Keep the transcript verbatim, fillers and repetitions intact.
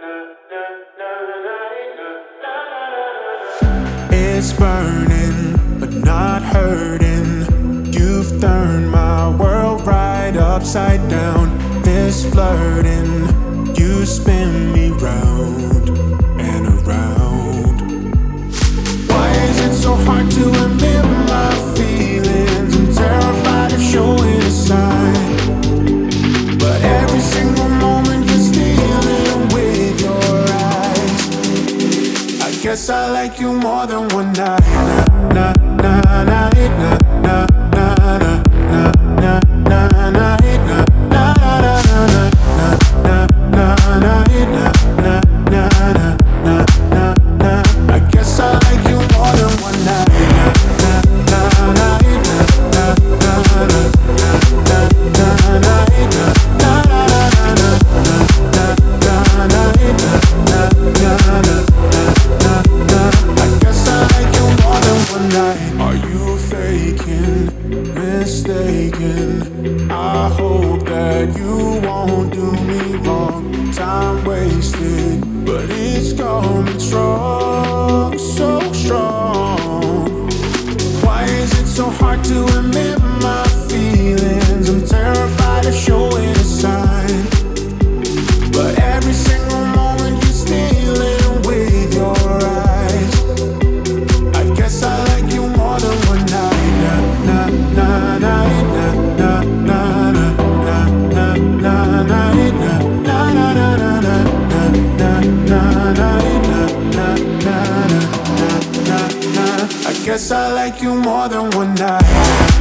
It's burning, but not hurting. You've turned my world right upside down. This flirting, you spin me round and around. Why is it so hard to admit my feelings? I'm terrified of showing a sign, but every single moment you're stealing with your eyes. I guess I like you more than one night. Na na na na na na na na na na na na na na na na na. I guess I like you more than one night. Na na na na na na na na na na I guess I like you more than one night. Are you faking, mistaken? I hope that you won't do me wrong. Time wasted, but it's coming strong, so strong. Why is it so hard to admit my feelings? I'm terrified of showing a sign, but every single moment you're stealing with your eyes. I guess I like you more than one night. Na na na na na na na na na na na na I guess I like you more than one night.